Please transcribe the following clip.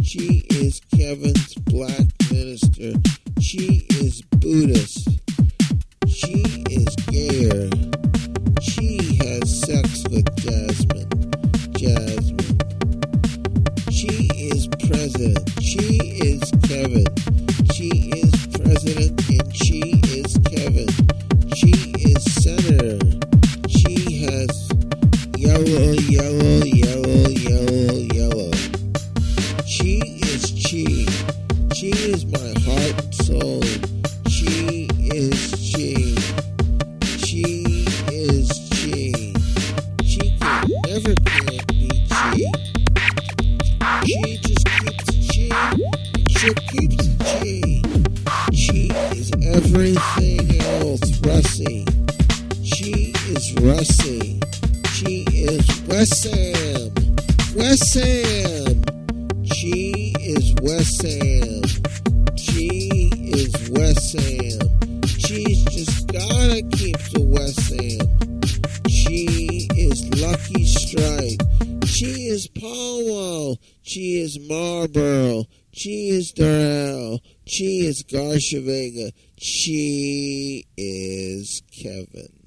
She is Kevin's black minister. She is Buddhist. She is gayer. She has sex with Jasmine. She is president. She is Kevin. She is president and she is Kevin. She is senator. She has yellow. She is Chi. She is my heart and soul. She is Chi. She is Chi. She never can be Chi. She just keeps Chi and she keeps Chi. Chi is everything else, Russie. She is Russie. She is Wessam. She is Wessam. She is Wessam. She's just gotta keep the Wessam. She is Lucky Strike. She is Powell. She is Marlboro. She is Darrell. She is Garcia Vega. She is Kevin.